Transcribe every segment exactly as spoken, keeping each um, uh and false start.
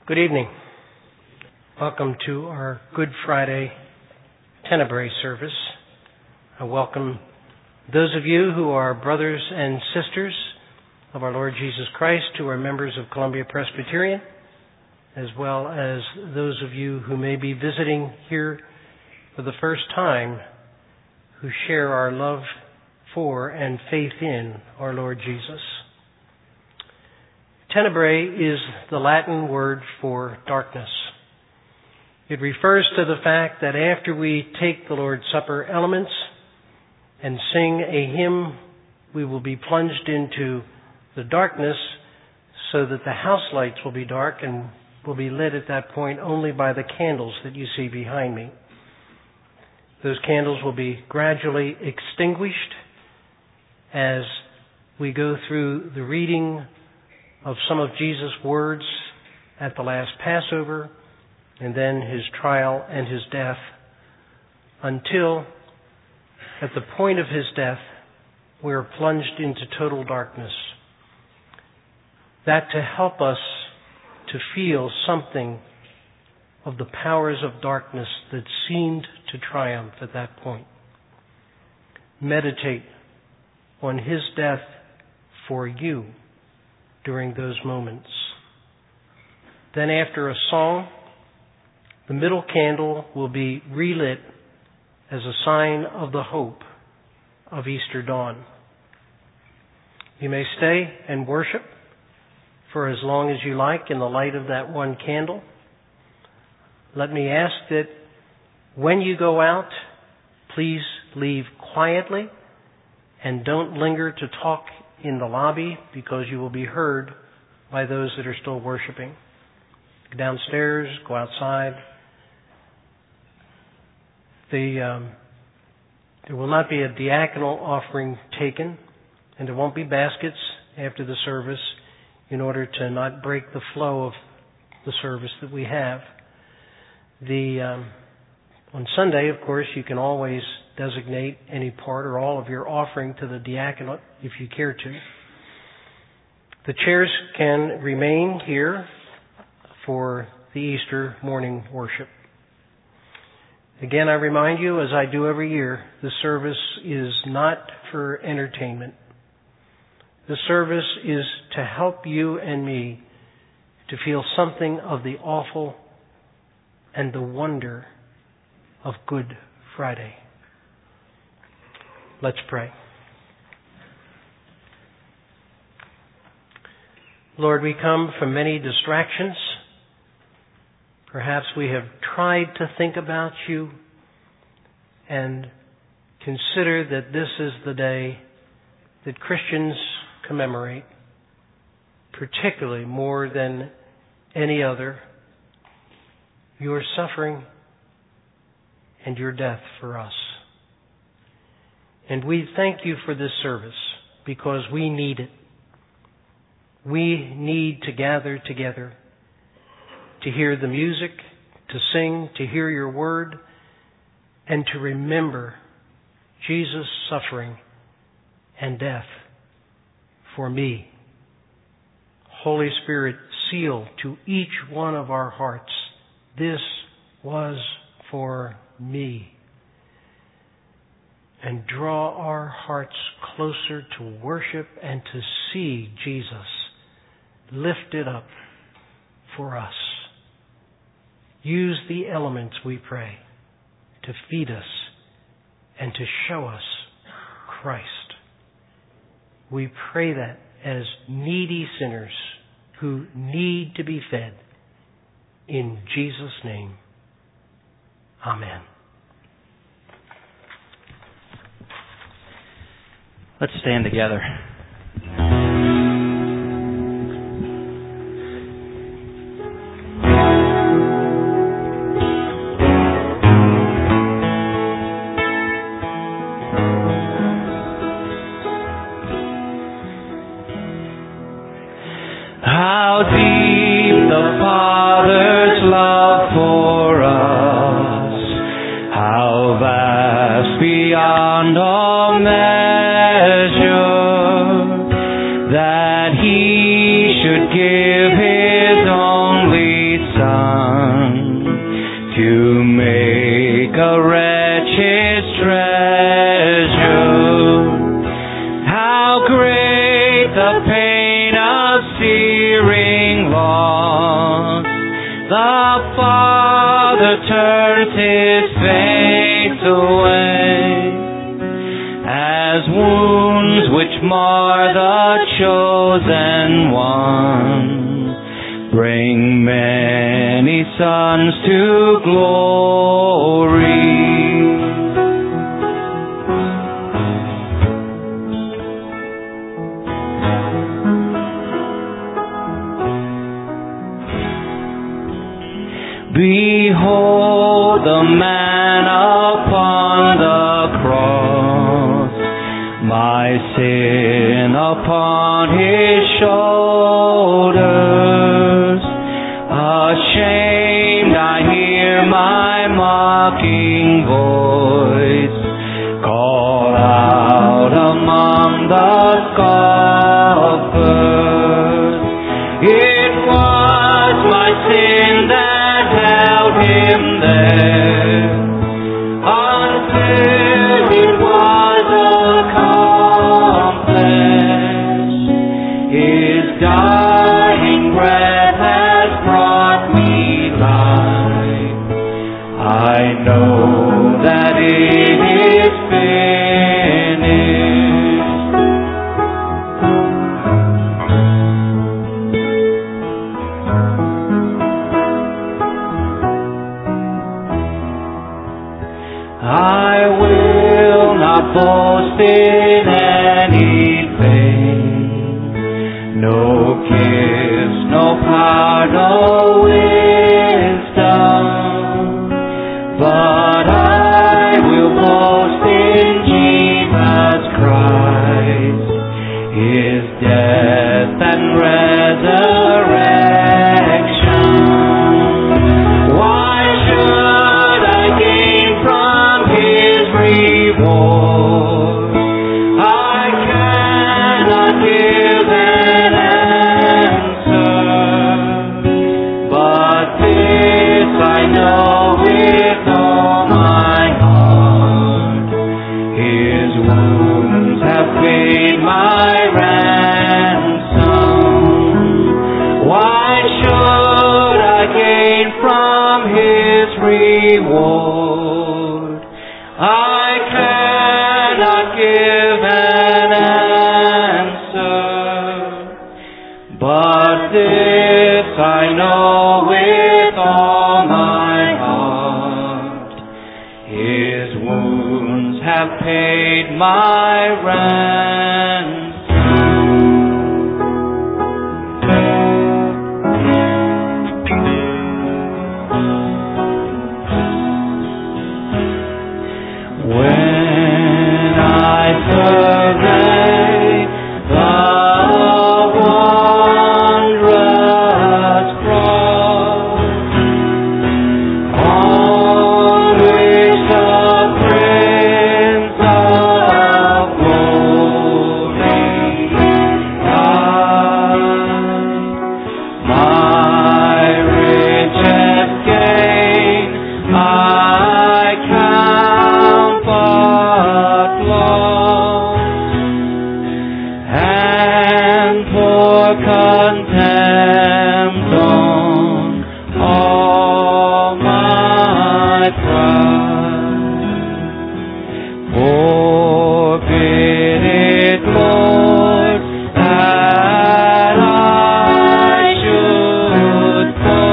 Good evening. Welcome to our Good Friday Tenebrae service. I welcome those of you who are brothers and sisters of our Lord Jesus Christ, who are members of Columbia Presbyterian, as well as those of you who may be visiting here for the first time, who share our love for and faith in our Lord Jesus. Tenebrae is the Latin word for darkness. It refers to the fact that after we take the Lord's Supper elements and sing a hymn, we will be plunged into the darkness so that the house lights will be dark and will be lit at that point only by the candles that you see behind me. Those candles will be gradually extinguished as we go through the reading of some of Jesus' words at the last Passover, and then his trial and his death, until at the point of his death we are plunged into total darkness. That to help us to feel something of the powers of darkness that seemed to triumph at that point. Meditate on his death for you during those moments. Then after a song, the middle candle will be relit as a sign of the hope of Easter dawn. You may stay and worship for as long as you like in the light of that one candle. Let me ask that when you go out, please leave quietly and don't linger to talk in the lobby, because you will be heard by those that are still worshiping. Go downstairs, go outside. The, um, there will not be a diaconal offering taken, and there won't be baskets after the service in order to not break the flow of the service that we have. The um, on Sunday, of course, you can always designate any part or all of your offering to the diaconate if you care to. The chairs can remain here for the Easter morning worship. Again, I remind you, as I do every year, the service is not for entertainment. The service is to help you and me to feel something of the awful and the wonder of Good Friday. Let's pray. Lord, we come from many distractions. Perhaps we have tried to think about you and consider that this is the day that Christians commemorate, particularly more than any other, your suffering and your death for us. And we thank you for this service because we need it. We need to gather together to hear the music, to sing, to hear your word, and to remember Jesus' suffering and death for me. Holy Spirit, seal to each one of our hearts, this was for me. And draw our hearts closer to worship and to see Jesus lifted up for us. Use the elements, we pray, to feed us and to show us Christ. We pray that as needy sinners who need to be fed. In Jesus' name, amen. Let's stand together. How deep the Father's love for us, how vast beyond all measure. Father turns his face away, as wounds which mar the chosen one bring many sons to glory. Behold the man upon the cross, my sin upon his shoulders. Ashamed I hear my mocking voice call out among the scoffers. It was my sin that held him there until it was accomplished. His dying breath has brought me life. I know that it is finished. I will not boast in anything, no gifts, no power, no wisdom, but I will boast in Jesus Christ, his death and resurrection. Why should I gain from his reward? I cannot give an answer, but this I know with all my heart: his wounds have paid my ransom. Why should I gain from his reward? I cannot give an answer, but this I know with all my heart: his wounds have paid my ransom. When I survey the wondrous cross, on which the Prince of Glory died, my richest gain I count but loss, and pour contempt on all my pride. Forbid it, Lord, that I should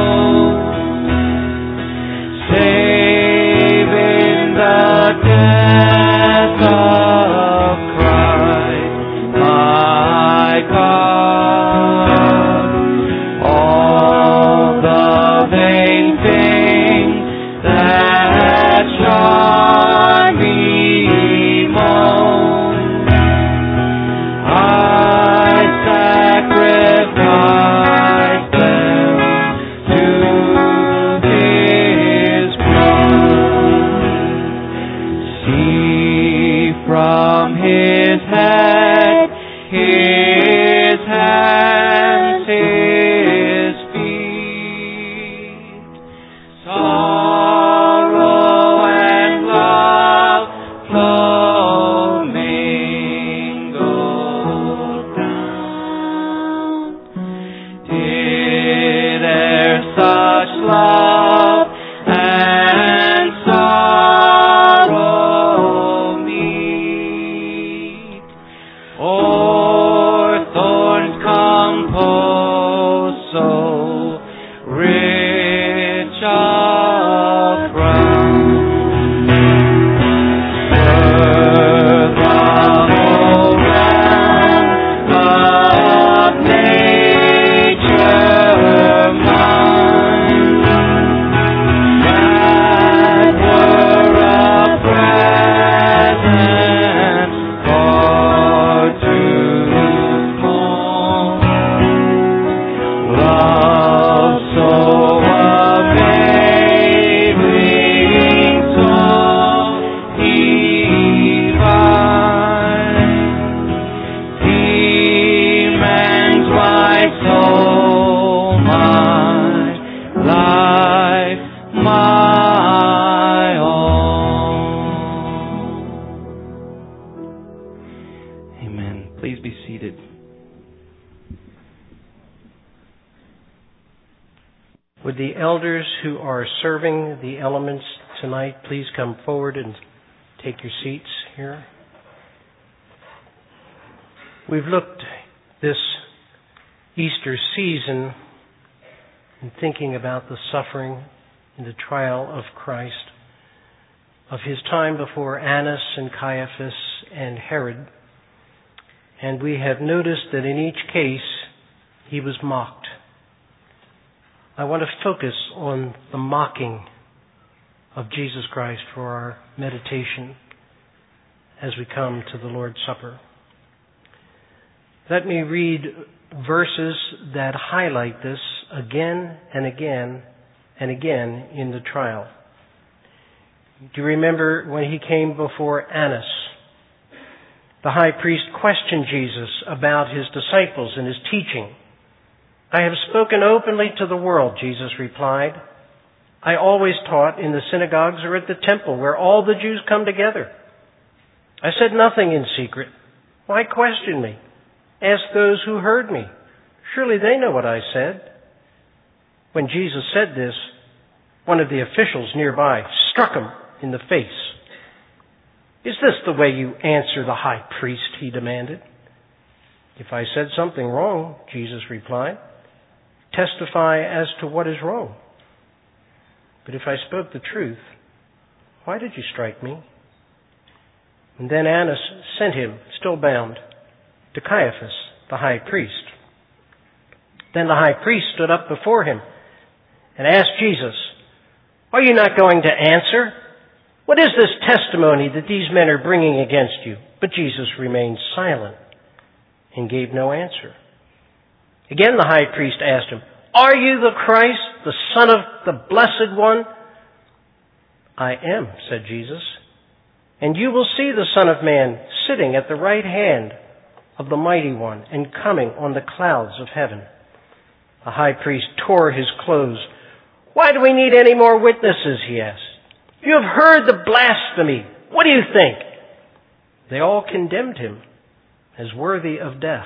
boast, save in the death of Christ my God. All the vain things that charm me most, I sacrifice them to his blood. See from his head, his hands, his feet, rich of crown, worth the whole round of nature mine, that were a present for to call. Love so availing, so divine, demands my soul, my life, my all. Amen. Please be seated. Would the elders who are serving the elements tonight please come forward and take your seats here? We've looked this Easter season in thinking about the suffering and the trial of Christ, of his time before Annas and Caiaphas and Herod. And we have noticed that in each case he was mocked. I want to focus on the mocking of Jesus Christ for our meditation as we come to the Lord's Supper. Let me read verses that highlight this again and again and again in the trial. Do you remember when he came before Annas? The high priest questioned Jesus about his disciples and his teaching. I have spoken openly to the world, Jesus replied. I always taught in the synagogues or at the temple where all the Jews come together. I said nothing in secret. Why question me? Ask those who heard me. Surely they know what I said. When Jesus said this, one of the officials nearby struck him in the face. Is this the way you answer the high priest? He demanded. If I said something wrong, Jesus replied, testify as to what is wrong. But if I spoke the truth, why did you strike me? And then Annas sent him, still bound, to Caiaphas, the high priest. Then the high priest stood up before him and asked Jesus, are you not going to answer? What is this testimony that these men are bringing against you? But Jesus remained silent and gave no answer. Again the high priest asked him, are you the Christ, the Son of the Blessed One? I am, said Jesus, and you will see the Son of Man sitting at the right hand of the Mighty One and coming on the clouds of heaven. The high priest tore his clothes. Why do we need any more witnesses? He asked. You have heard the blasphemy. What do you think? They all condemned him as worthy of death.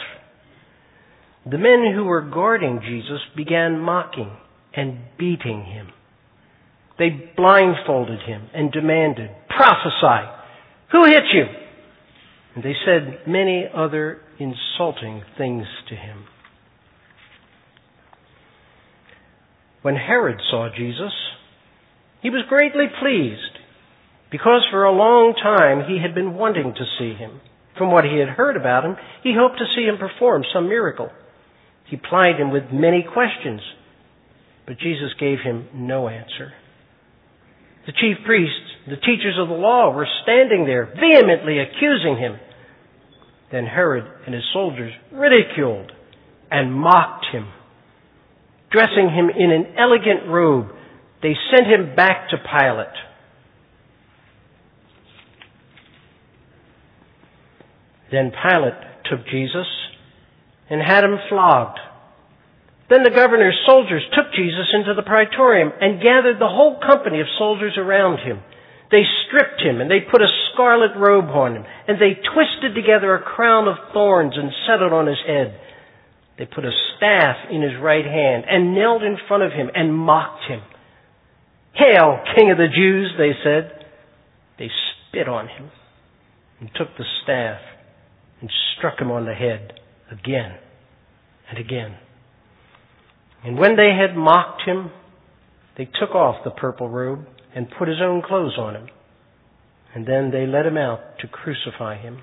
The men who were guarding Jesus began mocking and beating him. They blindfolded him and demanded, prophesy, who hit you? And they said many other insulting things to him. When Herod saw Jesus, he was greatly pleased because for a long time he had been wanting to see him. From what he had heard about him, he hoped to see him perform some miracle. He plied him with many questions, but Jesus gave him no answer. The chief priests, the teachers of the law, were standing there vehemently accusing him. Then Herod and his soldiers ridiculed and mocked him. Dressing him in an elegant robe, they sent him back to Pilate. Then Pilate took Jesus and had him flogged. Then the governor's soldiers took Jesus into the praetorium and gathered the whole company of soldiers around him. They stripped him and they put a scarlet robe on him, and they twisted together a crown of thorns and set it on his head. They put a staff in his right hand and knelt in front of him and mocked him. Hail, King of the Jews, they said. They spit on him and took the staff and struck him on the head again and again. And when they had mocked him, they took off the purple robe and put his own clothes on him. And then they led him out to crucify him.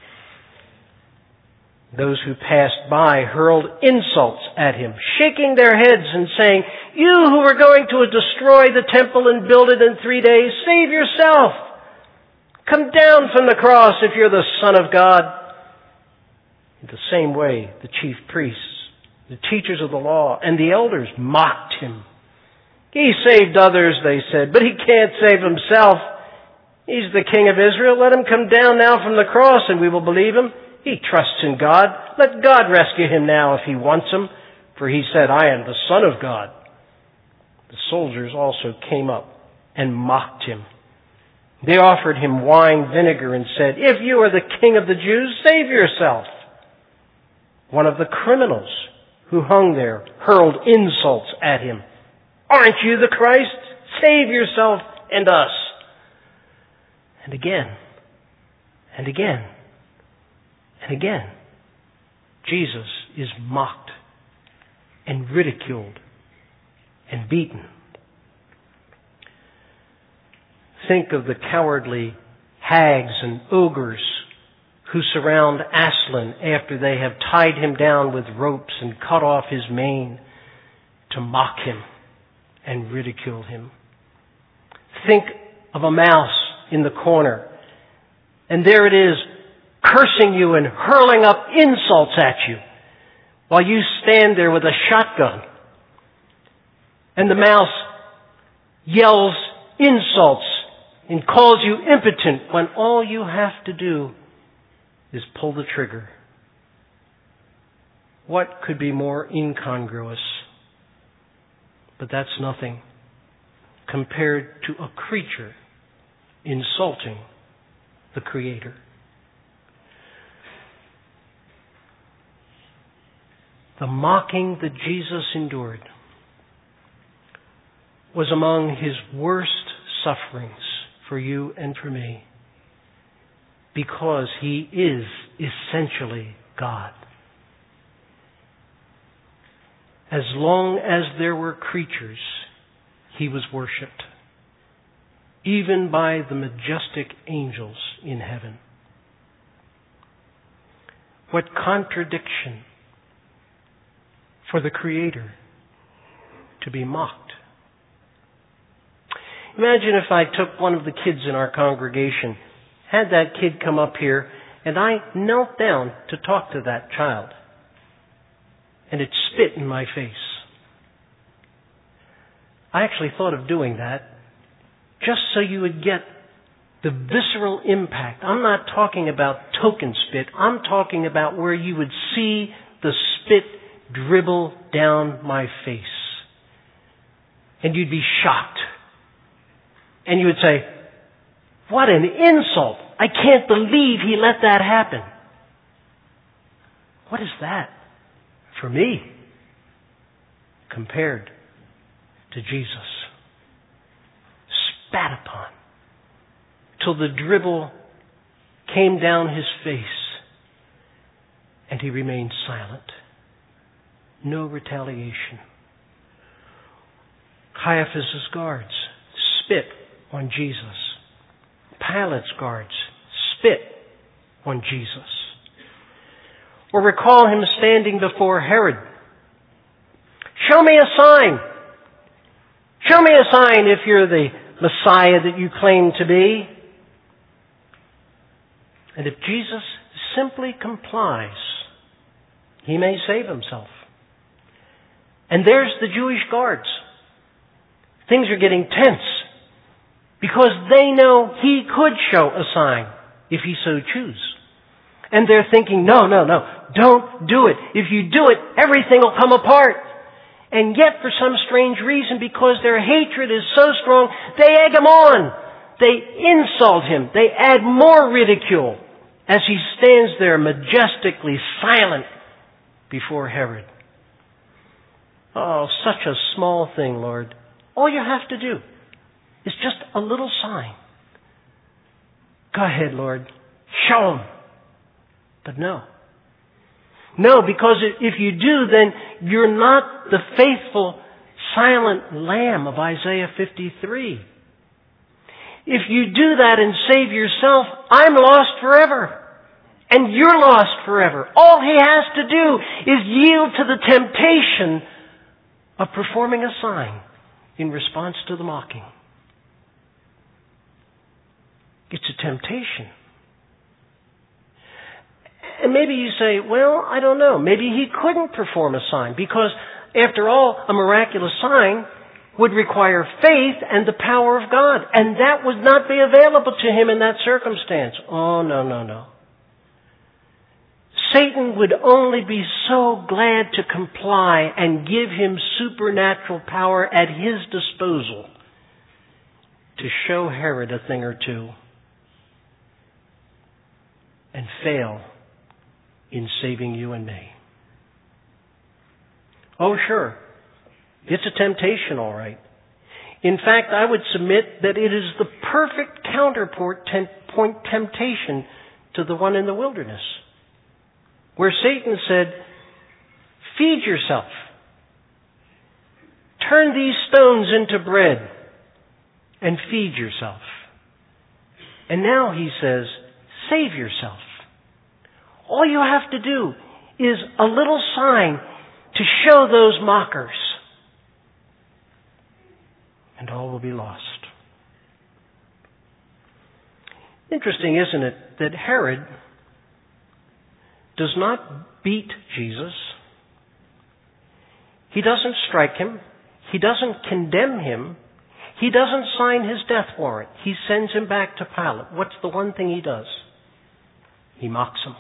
Those who passed by hurled insults at him, shaking their heads and saying, "You who are going to destroy the temple and build it in three days, save yourself. Come down from the cross if you're the Son of God." In the same way, the chief priests, the teachers of the law, and the elders mocked him. "He saved others," they said, "but he can't save himself. He's the King of Israel. Let him come down now from the cross and we will believe him. He trusts in God. Let God rescue him now if he wants him, for he said, 'I am the Son of God.'" The soldiers also came up and mocked him. They offered him wine vinegar and said, "If you are the King of the Jews, save yourself." One of the criminals who hung there hurled insults at him. "Aren't you the Christ? Save yourself and us." And again, and again, and again, Jesus is mocked and ridiculed and beaten. Think of the cowardly hags and ogres who surround Aslan after they have tied him down with ropes and cut off his mane to mock him and ridicule him. Think of a mouse in the corner, and there it is, cursing you and hurling up insults at you, while you stand there with a shotgun. And the mouse yells insults and calls you impotent when all you have to do is pull the trigger. What could be more incongruous? But that's nothing compared to a creature insulting the Creator. The mocking that Jesus endured was among his worst sufferings for you and for me, because he is essentially God. As long as there were creatures, he was worshipped, even by the majestic angels in heaven. What contradiction for the Creator to be mocked. Imagine if I took one of the kids in our congregation, had that kid come up here, and I knelt down to talk to that child, and it spit in my face. I actually thought of doing that just so you would get the visceral impact. I'm not talking about token spit. I'm talking about where you would see the spit dribble down my face. And you'd be shocked. And you would say, "What an insult! I can't believe he let that happen." What is that for me compared to Jesus? Spat upon till the dribble came down his face, and he remained silent. No retaliation. Caiaphas' guards spit on Jesus. Pilate's guards spit on Jesus. Or recall him standing before Herod. "Show me a sign. Show me a sign if you're the Messiah that you claim to be." And if Jesus simply complies, he may save himself. And there's the Jewish guards. Things are getting tense because they know he could show a sign if he so choose. And they're thinking, no, no, no, don't do it. If you do it, everything will come apart. And yet, for some strange reason, because their hatred is so strong, they egg him on. They insult him. They add more ridicule as he stands there majestically silent before Herod. Oh, such a small thing, Lord. All you have to do is just a little sign. Go ahead, Lord. Show him. But no. No, because if you do, then you're not the faithful, silent lamb of Isaiah fifty-three. If you do that and save yourself, I'm lost forever. And you're lost forever. All he has to do is yield to the temptation of performing a sign in response to the mocking. It's a temptation. And maybe you say, well, I don't know. Maybe he couldn't perform a sign because, after all, a miraculous sign would require faith and the power of God. And that would not be available to him in that circumstance. Oh, no, no, no. Satan would only be so glad to comply and give him supernatural power at his disposal to show Herod a thing or two and fail in saving you and me. Oh, sure. It's a temptation, all right. In fact, I would submit that it is the perfect counterpoint temptation to the one in the wilderness, where Satan said, feed yourself. Turn these stones into bread and feed yourself. And now he says, save yourself. All you have to do is a little sign to show those mockers, and all will be lost. Interesting, isn't it, that Herod does not beat Jesus. He doesn't strike him. He doesn't condemn him. He doesn't sign his death warrant. He sends him back to Pilate. What's the one thing he does? He mocks him.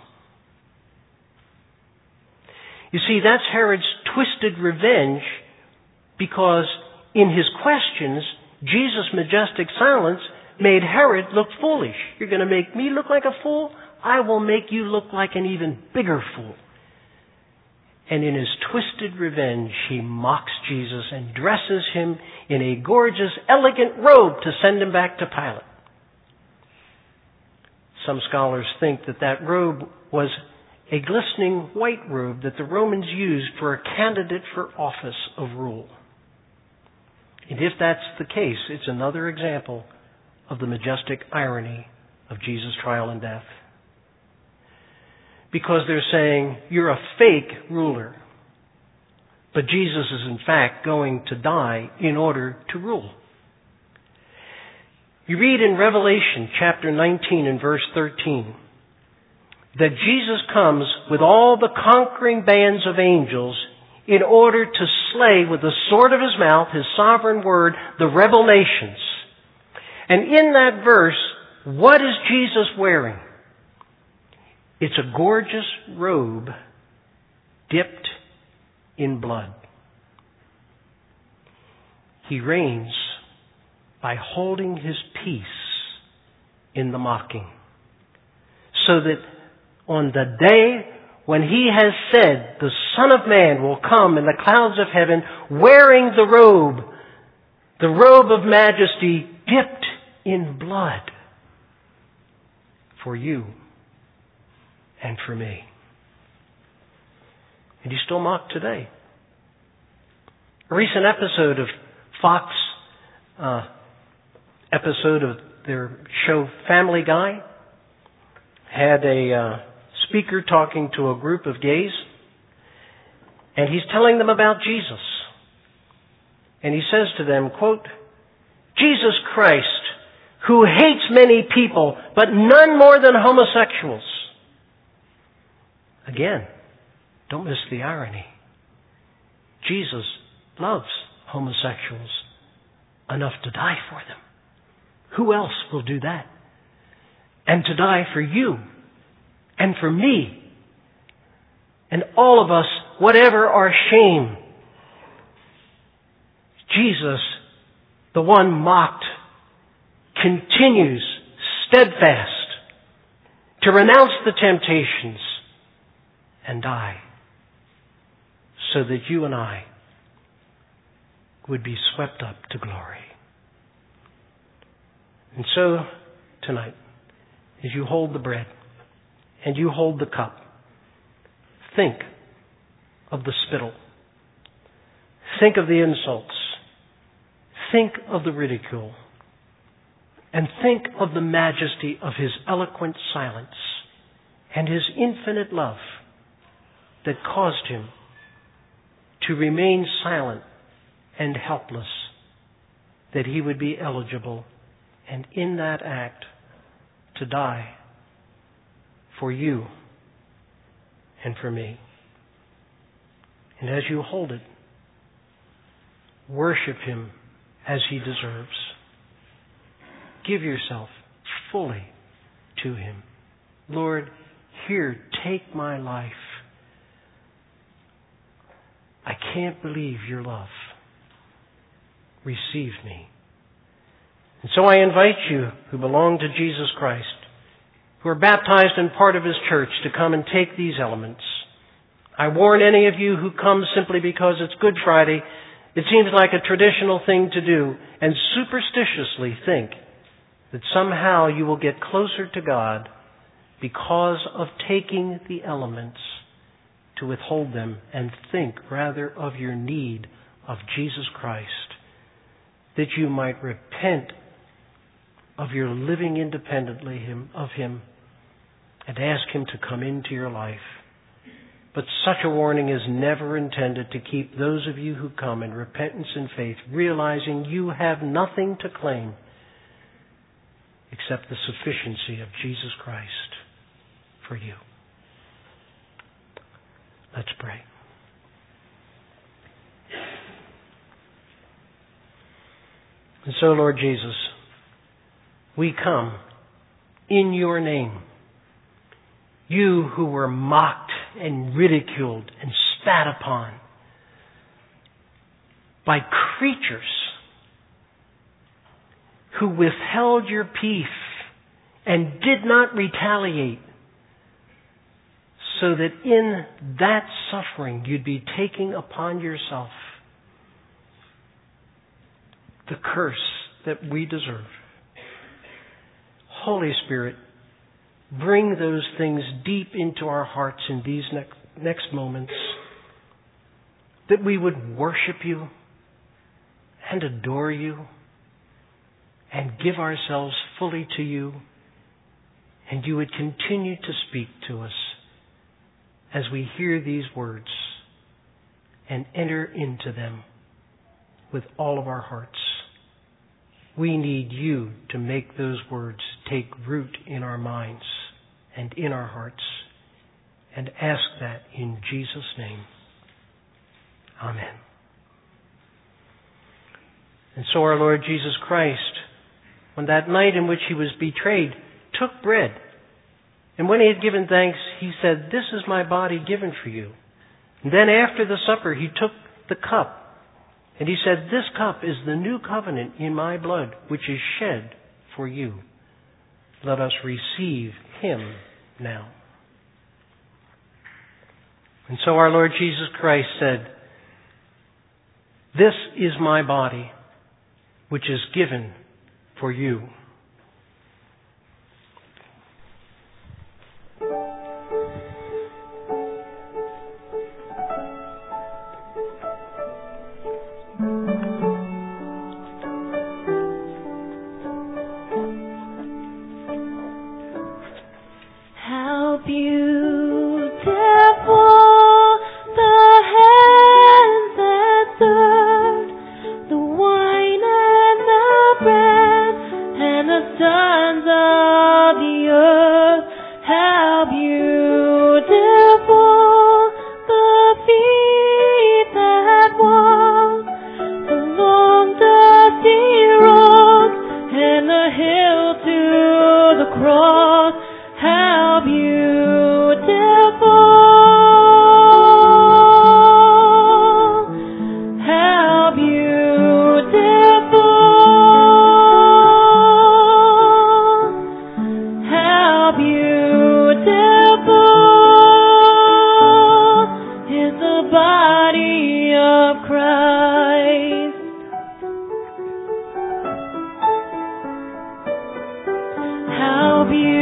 You see, that's Herod's twisted revenge, because in his questions, Jesus' majestic silence made Herod look foolish. You're going to make me look like a fool? I will make you look like an even bigger fool. And in his twisted revenge, he mocks Jesus and dresses him in a gorgeous, elegant robe to send him back to Pilate. Some scholars think that that robe was a glistening white robe that the Romans used for a candidate for office of rule. And if that's the case, it's another example of the majestic irony of Jesus' trial and death. Because they're saying, you're a fake ruler. But Jesus is in fact going to die in order to rule. You read in Revelation chapter nineteen and verse thirteen that Jesus comes with all the conquering bands of angels in order to slay with the sword of his mouth, his sovereign word, the rebel nations. And in that verse, what is Jesus wearing? It's a gorgeous robe dipped in blood. He reigns by holding his peace in the mocking, so that on the day when he has said the Son of Man will come in the clouds of heaven wearing the robe, the robe of majesty dipped in blood for you and for me. And he's still mocked today. A recent episode of Fox, uh, episode of their show Family Guy, had a uh, speaker talking to a group of gays, and he's telling them about Jesus. And he says to them, quote, Jesus Christ, who hates many people, but none more than homosexuals. Again, don't miss the irony. Jesus loves homosexuals enough to die for them. Who else will do that? And to die for you and for me and all of us, whatever our shame. Jesus, the one mocked, continues steadfast to renounce the temptations and die, so that you and I would be swept up to glory. And so, tonight, as you hold the bread and you hold the cup, think of the spittle. Think of the insults. Think of the ridicule. And think of the majesty of His eloquent silence and His infinite love that caused Him to remain silent and helpless, that He would be eligible, and in that act to die for you and for me. And as you hold it, worship Him as He deserves. Give yourself fully to Him. Lord, here, take my life. I can't believe your love. Receive me. And so I invite you who belong to Jesus Christ, who are baptized and part of His church, to come and take these elements. I warn any of you who come simply because it's Good Friday, it seems like a traditional thing to do, and superstitiously think that somehow you will get closer to God because of taking the elements, to withhold them and think rather of your need of Jesus Christ, that you might repent of your living independently of Him and ask Him to come into your life. But such a warning is never intended to keep those of you who come in repentance and faith realizing you have nothing to claim except the sufficiency of Jesus Christ for you. Let's pray. And so, Lord Jesus, we come in your name. You who were mocked and ridiculed and spat upon by creatures who withheld your peace and did not retaliate, so that in that suffering you'd be taking upon yourself the curse that we deserve. Holy Spirit, bring those things deep into our hearts in these next, next moments, that we would worship you and adore you and give ourselves fully to you, and you would continue to speak to us as we hear these words and enter into them with all of our hearts. We need you to make those words take root in our minds and in our hearts, and ask that in Jesus' name. Amen. And so our Lord Jesus Christ, on that night in which He was betrayed, took bread. And when He had given thanks, He said, "This is my body given for you." And then after the supper, He took the cup. And He said, "This cup is the new covenant in my blood, which is shed for you. Let us receive Him now." And so our Lord Jesus Christ said, "This is my body, which is given for you." How beautiful.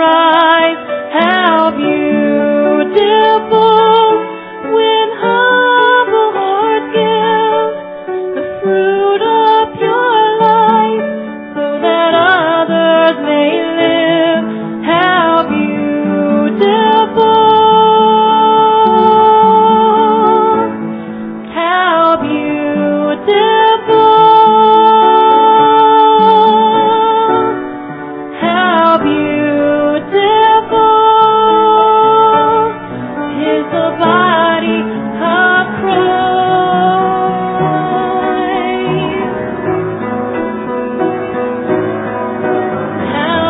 rise. How beautiful when humble hearts give the fruit of your life, so that others may live. How beautiful, how beautiful, how beautiful is the body of Christ. How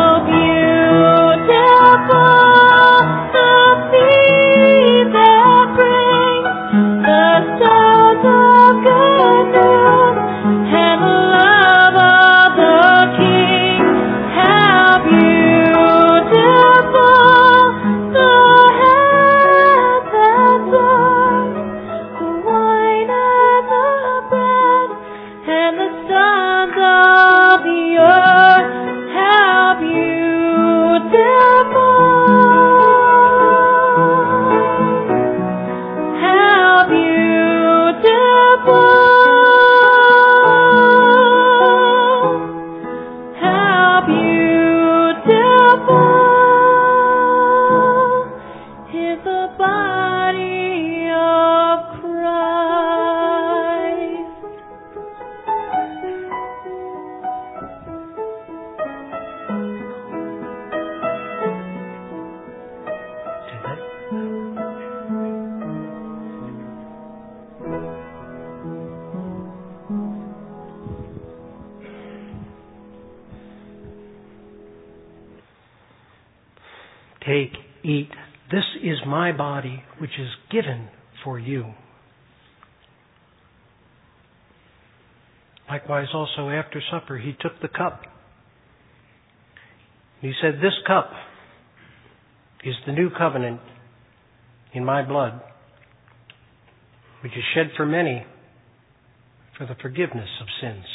beautiful the feet that bring the sounds of good news and the love of the King. How beautiful the hands that serve the wine and the bread and the sons of the earth. How beautiful, how beautiful, how beautiful is the body of Christ. Take, eat. This is my body, which is given for you. Likewise, also after supper, he took the cup. He said, this cup is the new covenant in my blood, which is shed for many for the forgiveness of sins.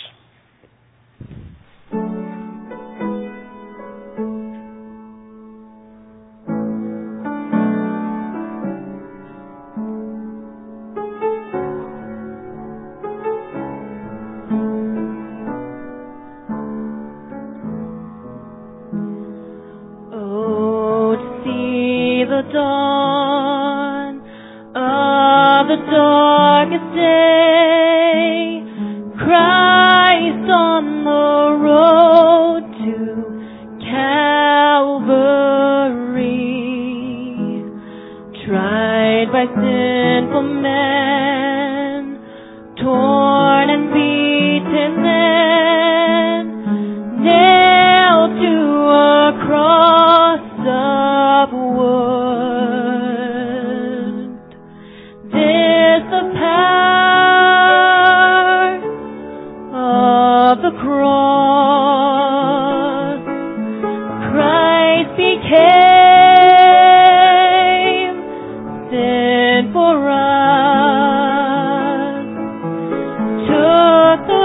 Oh, to see the dawn of the darkest day, Christ on the road to Calvary, tried by sinful men, torn and beaten then, nailed to a cross of wood. This the power of the cross. Christ became sin for us, took the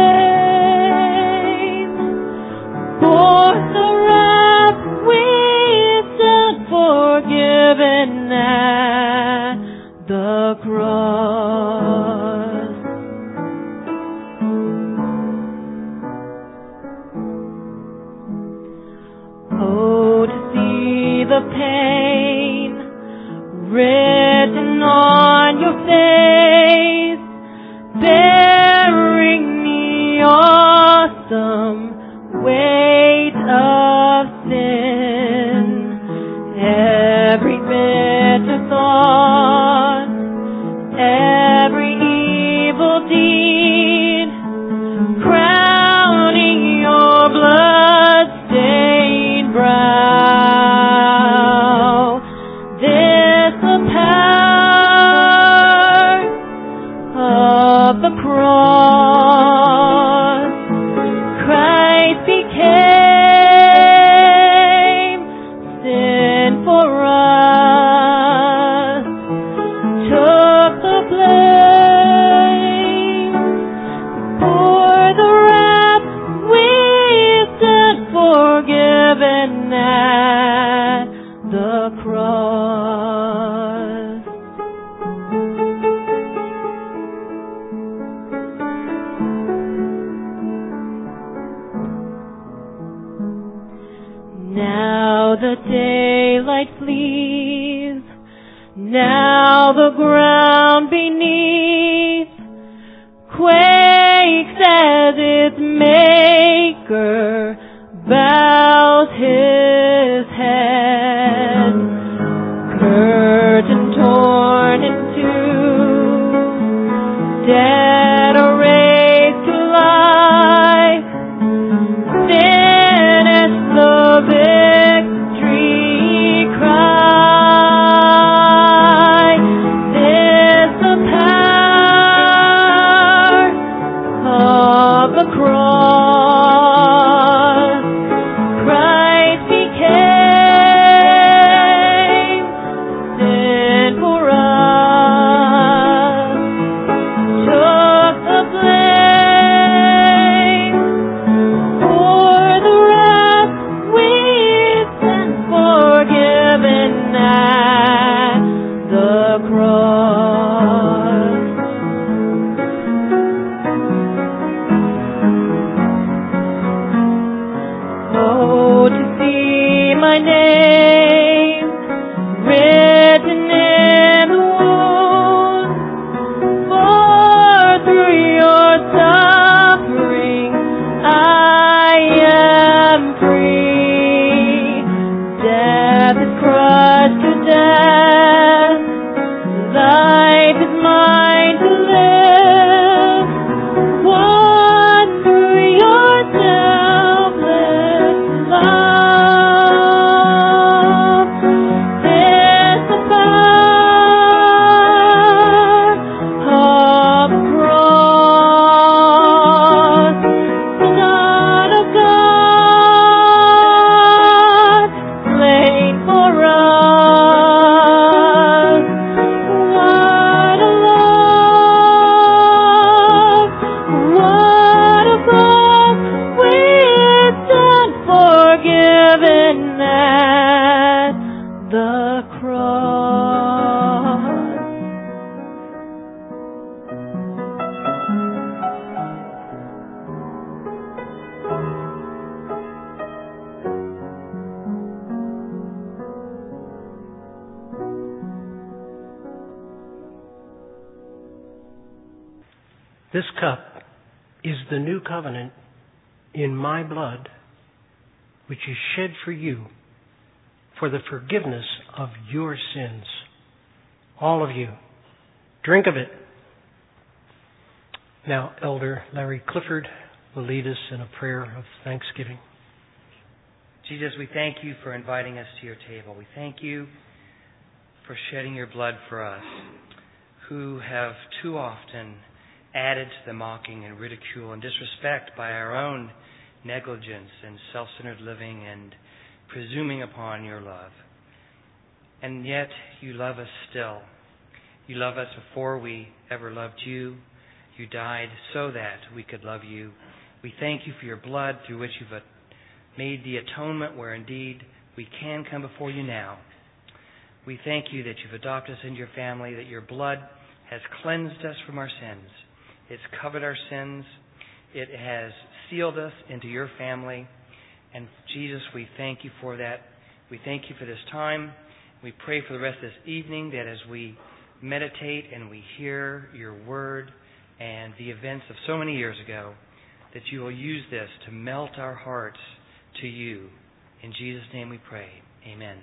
blame, bore the wrath we stood forgiven at the cross. Oh, to see the pain written on your face, bearing the awesome weight of sin, every bitter thought, every evil deed, crowning your blood-stained brow. This the power of the cross. Christ the cross. Now the daylight flees, now the ground beneath quakes as its maker bows his head. Curtain torn in two, dead are raised to life, finished the victory cry. This the power of the cross. Christ became sin for us, took the blame for the wrath we've been forgiven at the cross. Oh, to see my name written in the wound, for through your suffering I am free. Death is crushed to death, life is mine to live. Won through your selfless love. This the power of the cross. Son of God, slain for us. What a love, what a love, we've been forgiven at the cross. This cup is the new covenant in my blood, which is shed for you for the forgiveness of your sins. All of you, drink of it. Now, Elder Larry Clifford will lead us in a prayer of thanksgiving. Jesus, we thank you for inviting us to your table. We thank you for shedding your blood for us, who have too often added to the mocking and ridicule and disrespect by our own negligence and self-centered living and presuming upon your love. And yet you love us still. You love us before we ever loved you. You died so that we could love you. We thank you for your blood through which you've made the atonement where indeed we can come before you now. We thank you that you've adopted us into your family, that your blood has cleansed us from our sins. It's covered our sins. It has sealed us into your family. And Jesus, we thank you for that. We thank you for this time. We pray for the rest of this evening that as we meditate and we hear your word and the events of so many years ago, that you will use this to melt our hearts to you. In Jesus' name we pray. Amen.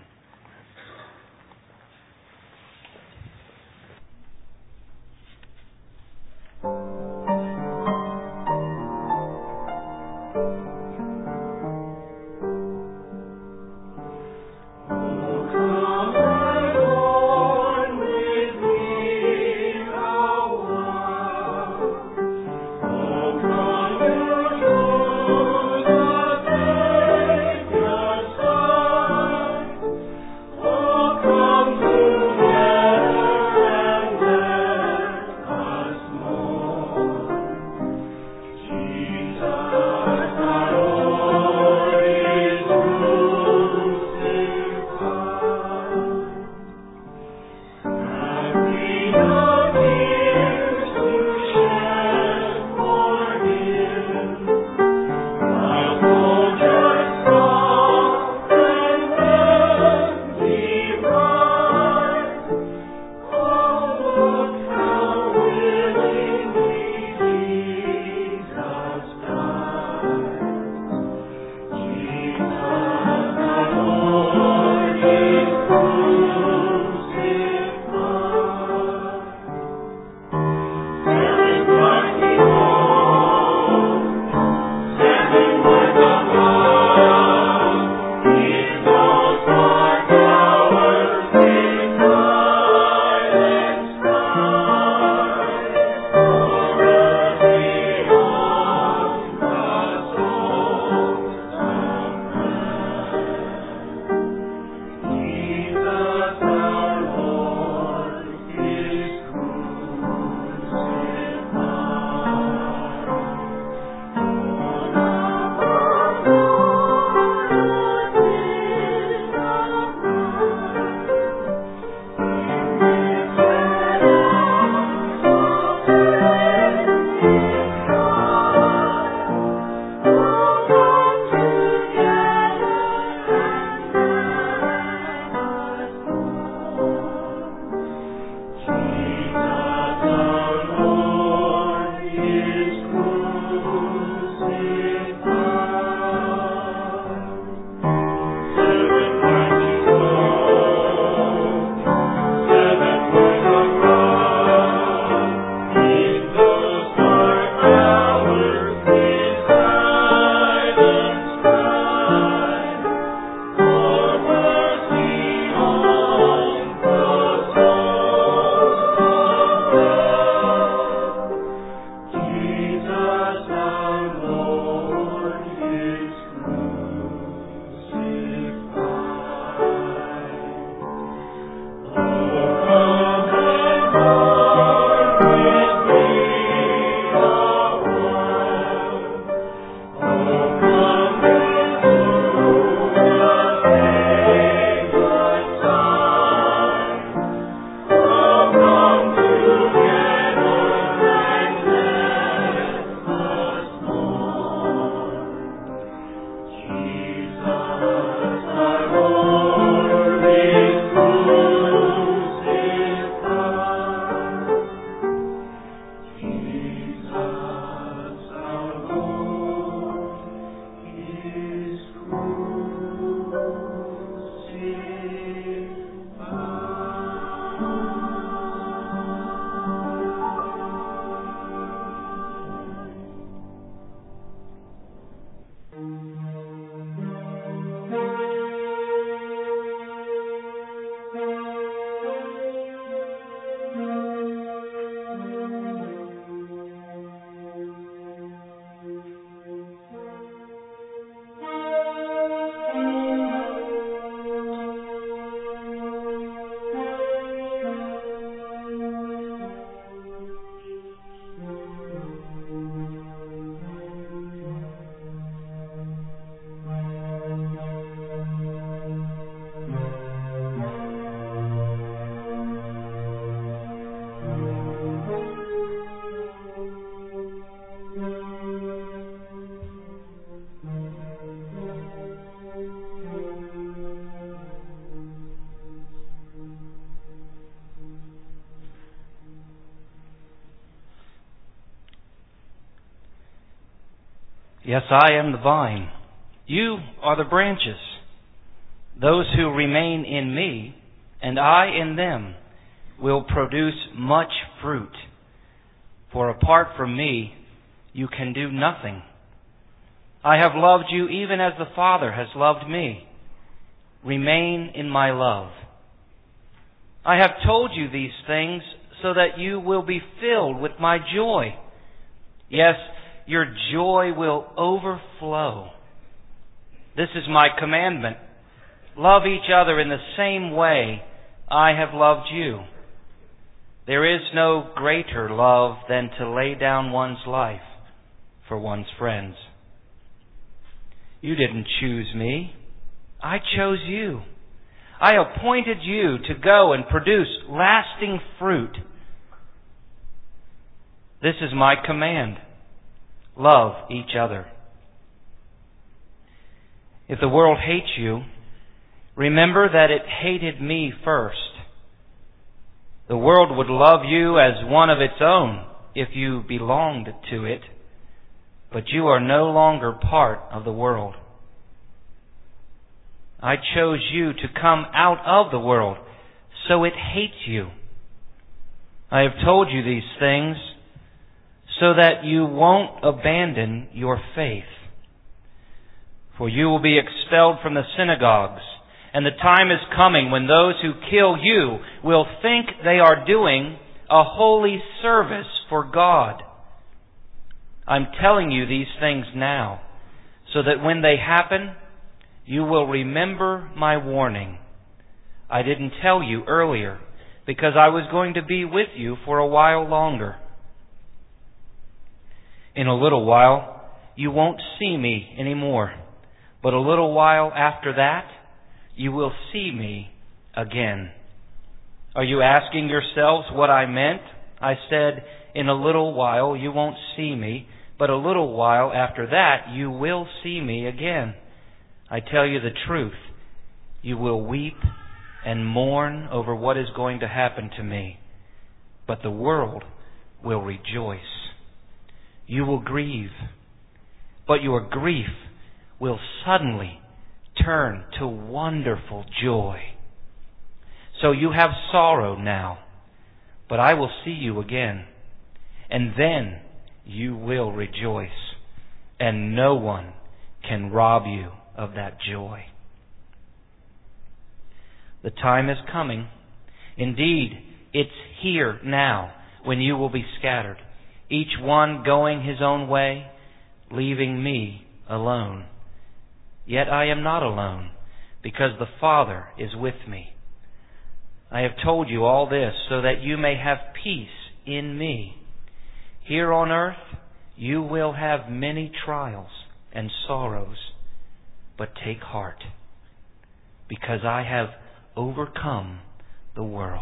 Yes, I am the vine. You are the branches. Those who remain in me, and I in them, will produce much fruit. For apart from me, you can do nothing. I have loved you even as the Father has loved me. Remain in my love. I have told you these things so that you will be filled with my joy. Yes, your joy will overflow. This is my commandment. Love each other in the same way I have loved you. There is no greater love than to lay down one's life for one's friends. You didn't choose me. I chose you. I appointed you to go and produce lasting fruit. This is my command. Love each other. If the world hates you, remember that it hated me first. The world would love you as one of its own if you belonged to it, but you are no longer part of the world. I chose you to come out of the world, so it hates you. I have told you these things so that you won't abandon your faith. For you will be expelled from the synagogues, and the time is coming when those who kill you will think they are doing a holy service for God. I'm telling you these things now, so that when they happen, you will remember my warning. I didn't tell you earlier, because I was going to be with you for a while longer. In a little while, you won't see me anymore, but a little while after that, you will see me again. Are you asking yourselves what I meant? I said, in a little while you won't see me, but a little while after that you will see me again. I tell you the truth, you will weep and mourn over what is going to happen to me, but the world will rejoice. You will grieve, but your grief will suddenly turn to wonderful joy. So you have sorrow now, but I will see you again, and then you will rejoice, and no one can rob you of that joy. The time is coming. Indeed, it's here now when you will be scattered, each one going his own way, leaving me alone. Yet I am not alone, because the Father is with me. I have told you all this so that you may have peace in me. Here on earth you will have many trials and sorrows, but take heart, because I have overcome the world.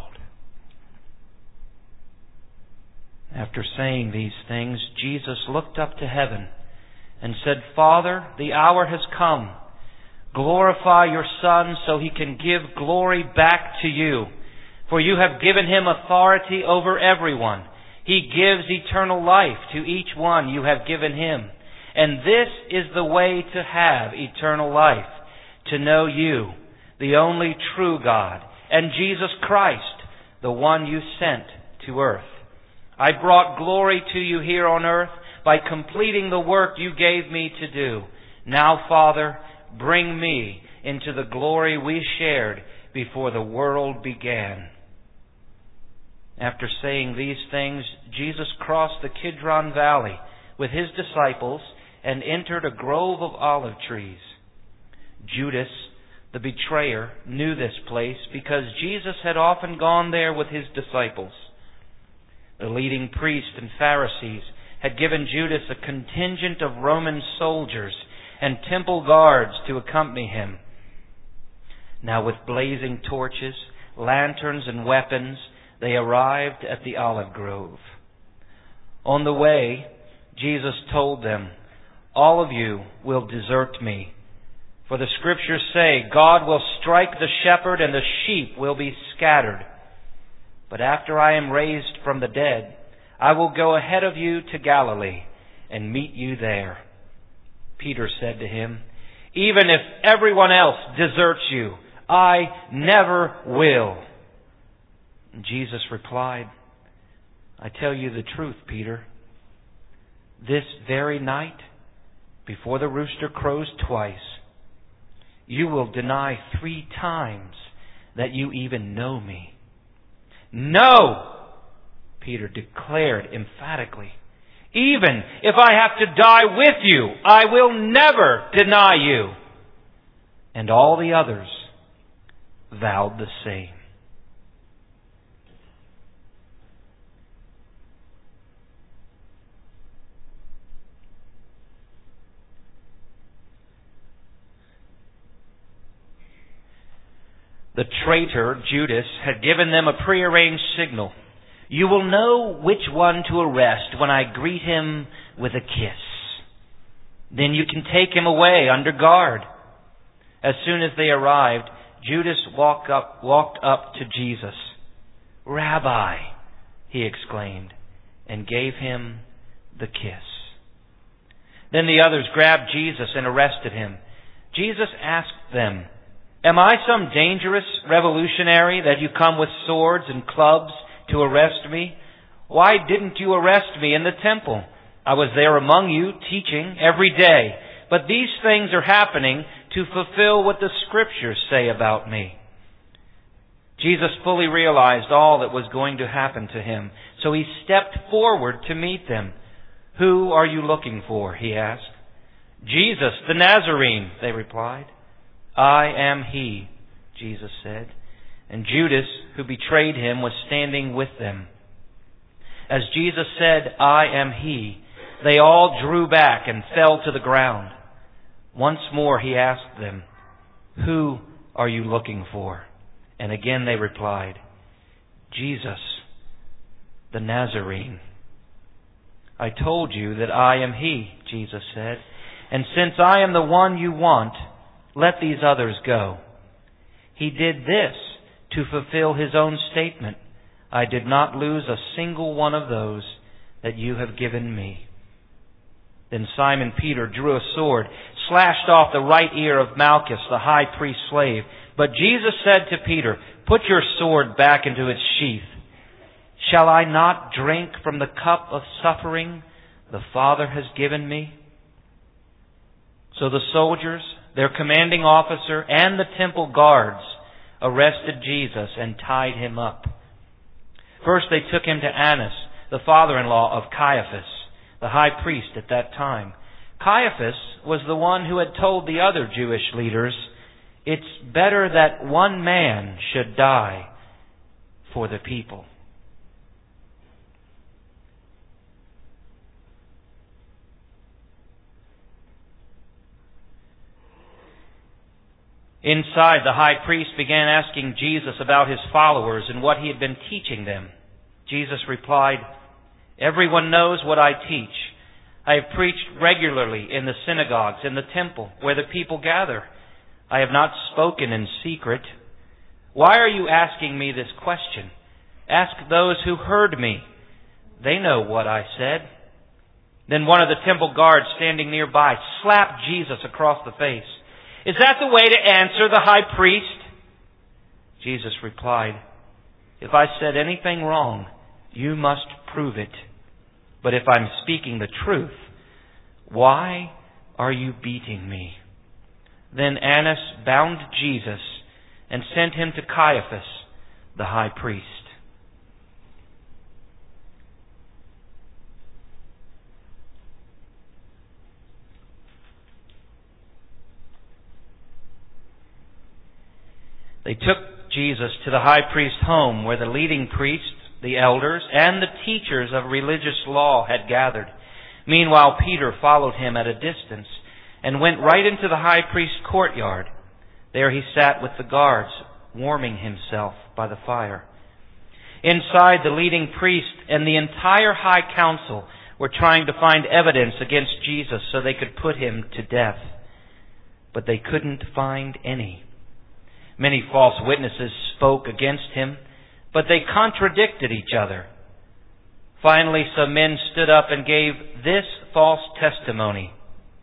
After saying these things, Jesus looked up to heaven and said, Father, the hour has come. Glorify your Son so he can give glory back to you. For you have given him authority over everyone. He gives eternal life to each one you have given him. And this is the way to have eternal life, to know you, the only true God, and Jesus Christ, the one you sent to earth. I brought glory to you here on earth by completing the work you gave me to do. Now, Father, bring me into the glory we shared before the world began. After saying these things, Jesus crossed the Kidron Valley with his disciples and entered a grove of olive trees. Judas, the betrayer, knew this place because Jesus had often gone there with his disciples. The leading priests and Pharisees had given Judas a contingent of Roman soldiers and temple guards to accompany him. Now with blazing torches, lanterns, and weapons, they arrived at the olive grove. On the way, Jesus told them, All of you will desert me. For the Scriptures say, God will strike the shepherd and the sheep will be scattered. But after I am raised from the dead, I will go ahead of you to Galilee and meet you there. Peter said to him, "Even if everyone else deserts you, I never will." Jesus replied, "I tell you the truth, Peter. This very night, before the rooster crows twice, you will deny three times that you even know me." "No," Peter declared emphatically. "Even if I have to die with you, I will never deny you." And all the others vowed the same. The traitor, Judas, had given them a prearranged signal. "You will know which one to arrest when I greet him with a kiss. Then you can take him away under guard." As soon as they arrived, Judas walked up, walked up to Jesus. "Rabbi," he exclaimed, and gave him the kiss. Then the others grabbed Jesus and arrested him. Jesus asked them, "Am I some dangerous revolutionary that you come with swords and clubs to arrest me? Why didn't you arrest me in the temple? I was there among you, teaching every day. But these things are happening to fulfill what the Scriptures say about me." Jesus fully realized all that was going to happen to him, so he stepped forward to meet them. "Who are you looking for?" he asked. "Jesus, the Nazarene," they replied. "I am he," Jesus said. And Judas, who betrayed him, was standing with them. As Jesus said, "I am he," they all drew back and fell to the ground. Once more he asked them, "Who are you looking for?" And again they replied, "Jesus, the Nazarene." "I told you that I am he," Jesus said. "And since I am the one you want, let these others go." He did this to fulfill his own statement, "I did not lose a single one of those that you have given me." Then Simon Peter drew a sword, slashed off the right ear of Malchus, the high priest's slave. But Jesus said to Peter, "Put your sword back into its sheath. Shall I not drink from the cup of suffering the Father has given me?" So the soldiers, their commanding officer, and the temple guards arrested Jesus and tied him up. First they took him to Annas, the father-in-law of Caiaphas, the high priest at that time. Caiaphas was the one who had told the other Jewish leaders, "It's better that one man should die for the people." Inside, the high priest began asking Jesus about his followers and what he had been teaching them. Jesus replied, "Everyone knows what I teach. I have preached regularly in the synagogues, in the temple, where the people gather. I have not spoken in secret. Why are you asking me this question? Ask those who heard me. They know what I said." Then one of the temple guards standing nearby slapped Jesus across the face. "Is that the way to answer the high priest?" Jesus replied, "If I said anything wrong, you must prove it. But if I'm speaking the truth, why are you beating me?" Then Annas bound Jesus and sent him to Caiaphas, the high priest. They took Jesus to the high priest's home, where the leading priests, the elders, and the teachers of religious law had gathered. Meanwhile, Peter followed him at a distance and went right into the high priest's courtyard. There he sat with the guards, warming himself by the fire. Inside, the leading priest and the entire high council were trying to find evidence against Jesus so they could put him to death. But they couldn't find any. Many false witnesses spoke against him, but they contradicted each other. Finally, some men stood up and gave this false testimony.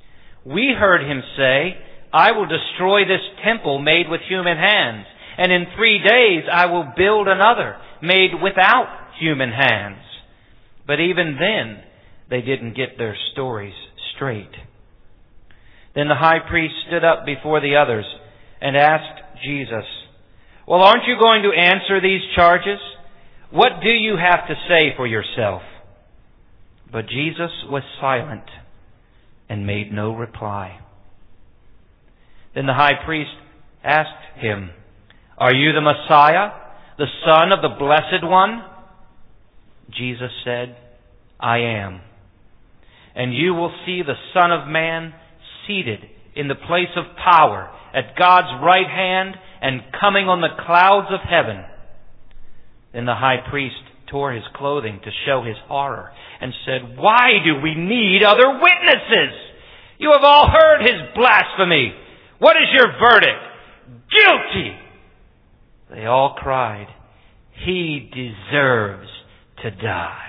We heard him say, 'I will destroy this temple made with human hands, and in three days I will build another made without human hands.' But even then, they didn't get their stories straight. Then the high priest stood up before the others and asked Jesus, 'Well, aren't you going to answer these charges? What do you have to say for yourself?' But Jesus was silent and made no reply. Then the high priest asked him, 'Are you the Messiah, the Son of the Blessed One?' Jesus said, 'I am. And you will see the Son of Man seated in the place of power at God's right hand and coming on the clouds of heaven.' Then the high priest tore his clothing to show his horror and said, 'Why do we need other witnesses? You have all heard his blasphemy. What is your verdict?' 'Guilty!' They all cried, 'He deserves to die.'"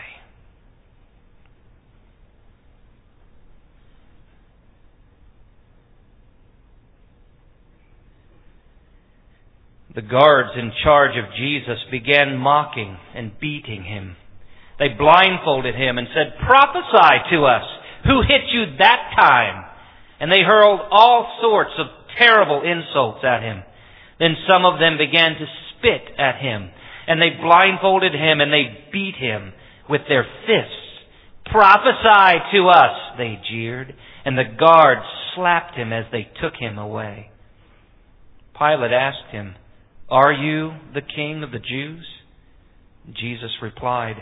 The guards in charge of Jesus began mocking and beating him. They blindfolded him and said, "Prophesy to us. Who hit you that time?" And they hurled all sorts of terrible insults at him. Then some of them began to spit at him, and they blindfolded him and they beat him with their fists. "Prophesy to us," they jeered, and the guards slapped him as they took him away. Pilate asked him, "Are you the king of the Jews?" Jesus replied,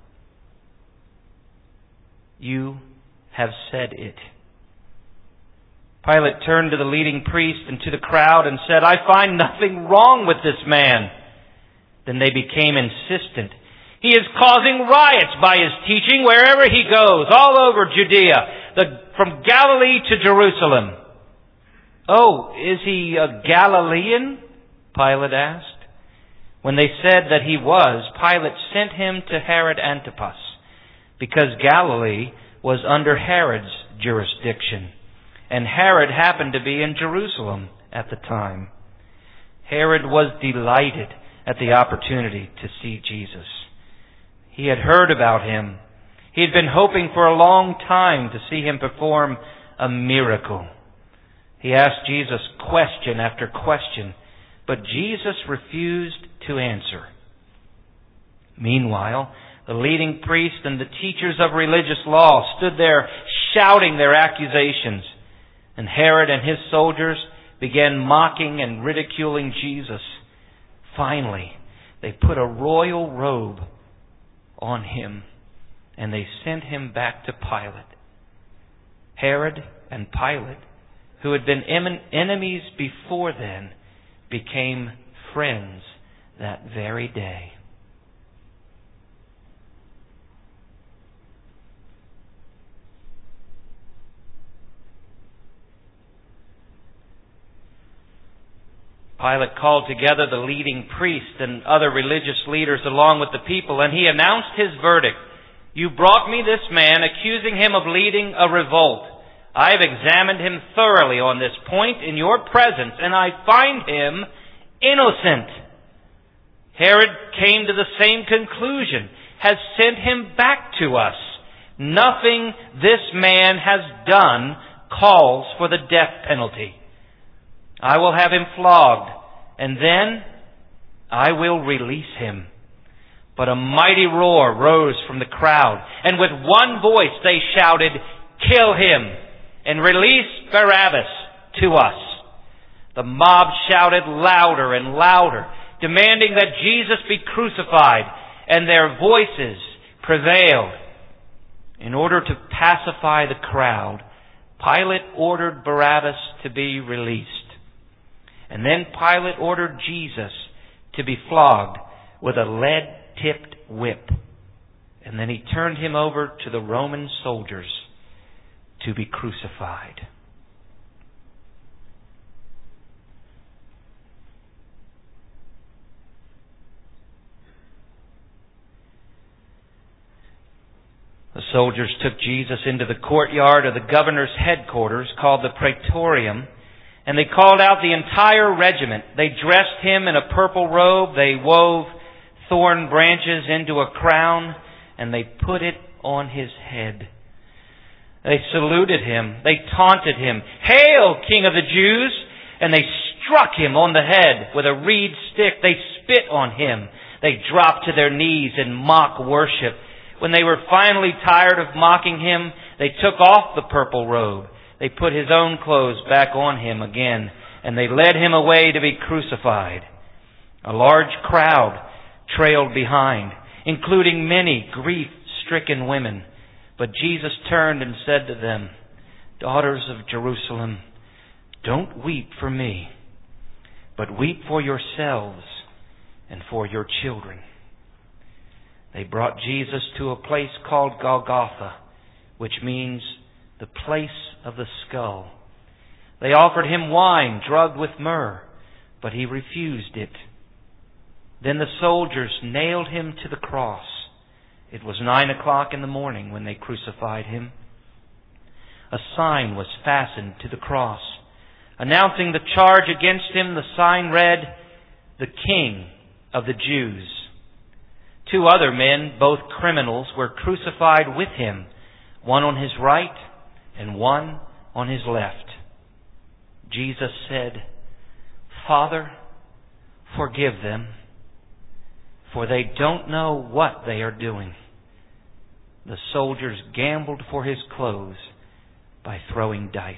"You have said it." Pilate turned to the leading priest and to the crowd and said, "I find nothing wrong with this man." Then they became insistent. "He is causing riots by his teaching wherever he goes, all over Judea, the, from Galilee to Jerusalem." "Oh, is he a Galilean?" Pilate asked. When they said that he was, Pilate sent him to Herod Antipas, because Galilee was under Herod's jurisdiction, and Herod happened to be in Jerusalem at the time. Herod was delighted at the opportunity to see Jesus. He had heard about him. He had been hoping for a long time to see him perform a miracle. He asked Jesus question after question, but Jesus refused to answer. Meanwhile, the leading priests and the teachers of religious law stood there shouting their accusations, and Herod and his soldiers began mocking and ridiculing Jesus. Finally, they put a royal robe on him, and they sent him back to Pilate. Herod and Pilate, who had been enemies before then, became friends that very day. Pilate called together the leading priests and other religious leaders along with the people, and he announced his verdict. "You brought me this man, accusing him of leading a revolt. I have examined him thoroughly on this point in your presence, and I find him innocent." Herod came to the same conclusion, has sent him back to us. Nothing this man has done calls for the death penalty. I will have him flogged, and then I will release him. But a mighty roar rose from the crowd, and with one voice they shouted, "Kill him, and release Barabbas to us." The mob shouted louder and louder, demanding that Jesus be crucified, and their voices prevailed. In order to pacify the crowd, Pilate ordered Barabbas to be released. And then Pilate ordered Jesus to be flogged with a lead-tipped whip. And then he turned him over to the Roman soldiers to be crucified. The soldiers took Jesus into the courtyard of the governor's headquarters, called the Praetorium, and they called out the entire regiment. They dressed him in a purple robe. They wove thorn branches into a crown, and they put it on his head. They saluted him. They taunted him, "Hail, King of the Jews!" And they struck him on the head with a reed stick. They spit on him. They dropped to their knees in mock worship. When they were finally tired of mocking him, they took off the purple robe. They put his own clothes back on him again, and they led him away to be crucified. A large crowd trailed behind, including many grief-stricken women. But Jesus turned and said to them, "Daughters of Jerusalem, don't weep for me, but weep for yourselves and for your children." They brought Jesus to a place called Golgotha, which means the place of the skull. They offered him wine drugged with myrrh, but he refused it. Then the soldiers nailed him to the cross. It was nine o'clock in the morning when they crucified him. A sign was fastened to the cross. Announcing the charge against him, the sign read, "The King of the Jews." Two other men, both criminals, were crucified with him, one on his right and one on his left. Jesus said, "Father, forgive them, for they don't know what they are doing." The soldiers gambled for his clothes by throwing dice.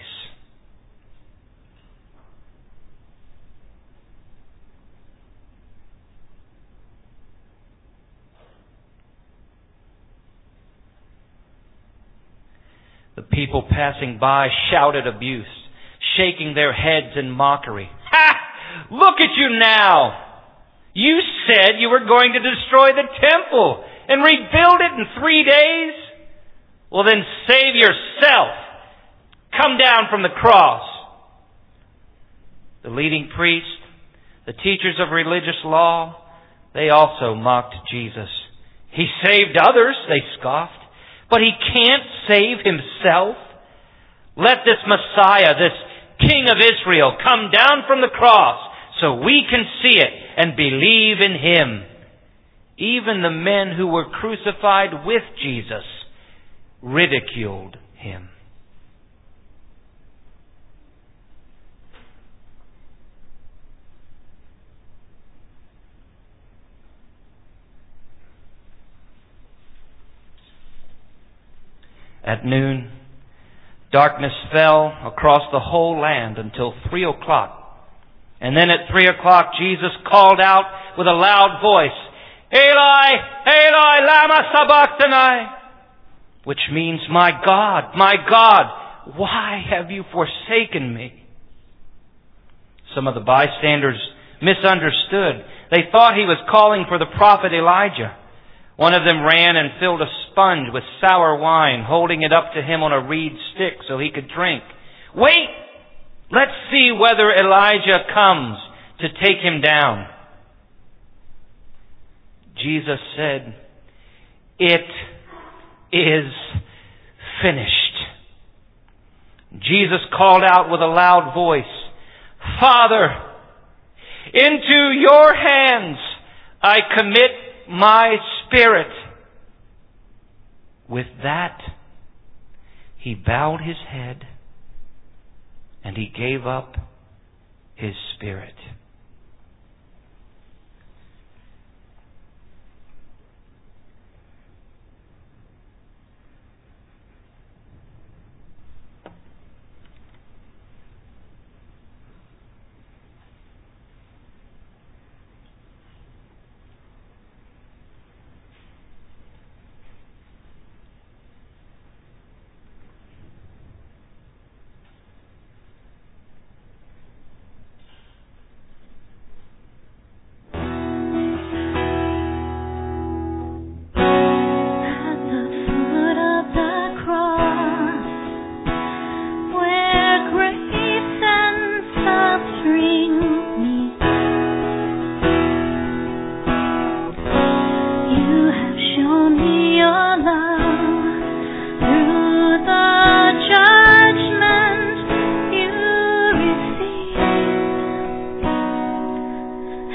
The people passing by shouted abuse, shaking their heads in mockery. "Ha! Look at you now! You said you were going to destroy the temple and rebuild it in three days? Well, then save yourself. Come down from the cross." The leading priests, the teachers of religious law, they also mocked Jesus. "He saved others," they scoffed, "but he can't save himself. Let this Messiah, this King of Israel, come down from the cross so we can see it and believe in him." Even the men who were crucified with Jesus ridiculed him. At noon, darkness fell across the whole land until three o'clock. And then at three o'clock, Jesus called out with a loud voice, "Eli, Eli, lama sabachthani," which means, "My God, my God, why have you forsaken me?" Some of the bystanders misunderstood. They thought he was calling for the prophet Elijah. One of them ran and filled a sponge with sour wine, holding it up to him on a reed stick so he could drink. "Wait! Let's see whether Elijah comes to take him down." Jesus said, "It is finished." Jesus called out with a loud voice, "Father, into your hands I commit my spirit." With that, he bowed his head and he gave up his spirit.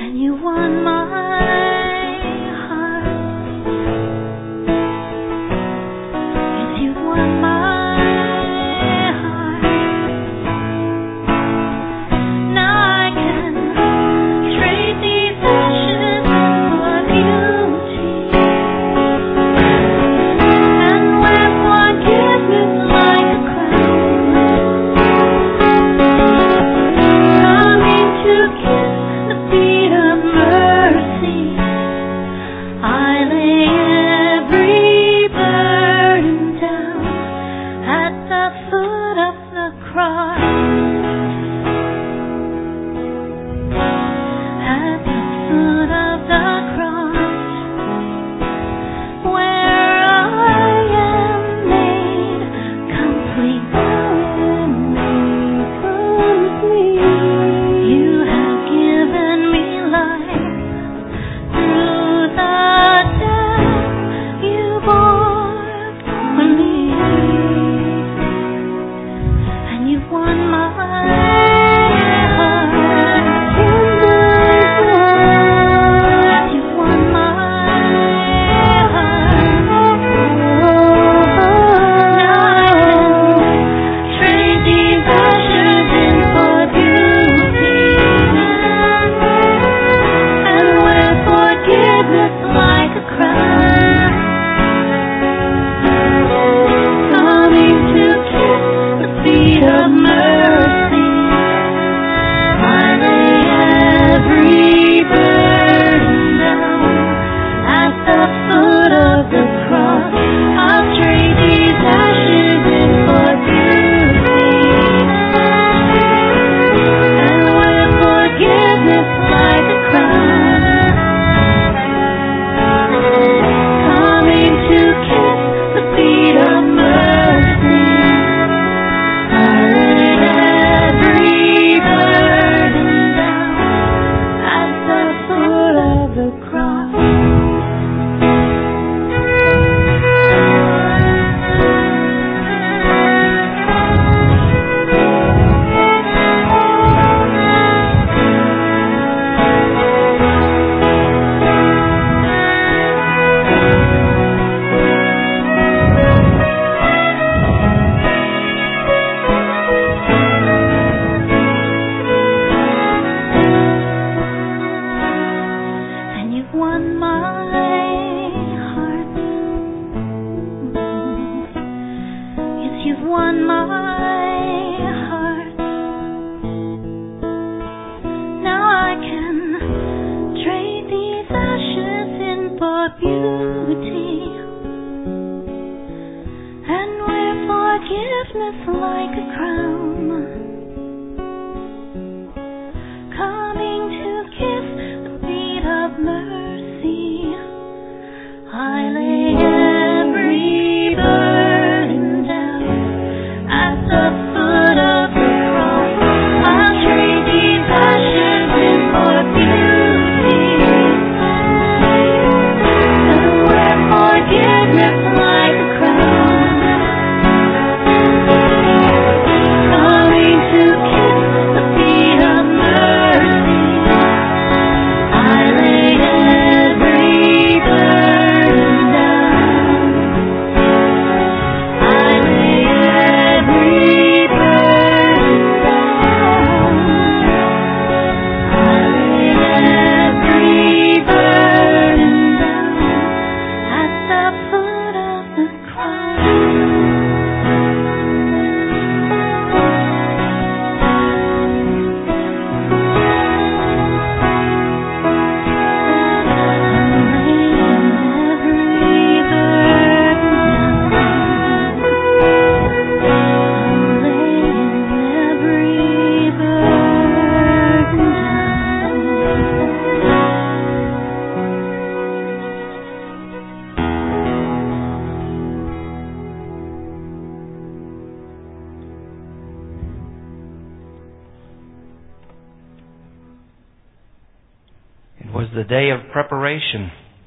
The day of preparation,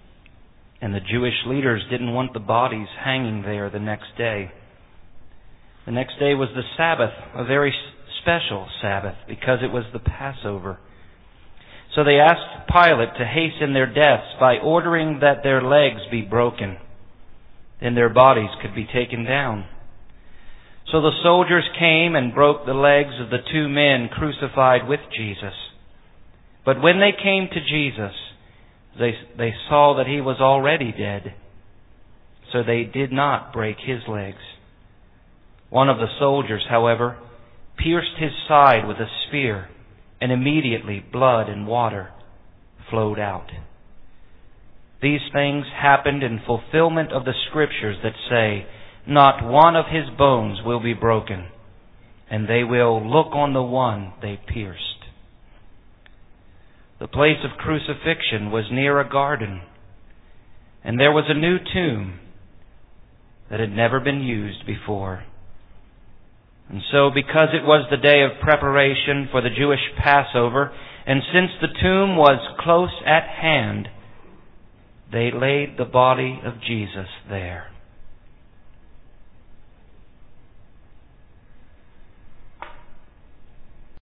and the Jewish leaders didn't want the bodies hanging there the next day. The next day was the Sabbath, a very special Sabbath, because it was the Passover. So they asked Pilate to hasten their deaths by ordering that their legs be broken. Then their bodies could be taken down. So the soldiers came and broke the legs of the two men crucified with Jesus. But when they came to Jesus, they, they saw that he was already dead. So they did not break his legs. One of the soldiers, however, pierced his side with a spear, and immediately blood and water flowed out. These things happened in fulfillment of the Scriptures that say, "Not one of his bones will be broken," and they will look on the one they pierced. The place of crucifixion was near a garden, and there was a new tomb that had never been used before. And so, because it was the day of preparation for the Jewish Passover, and since the tomb was close at hand, they laid the body of Jesus there.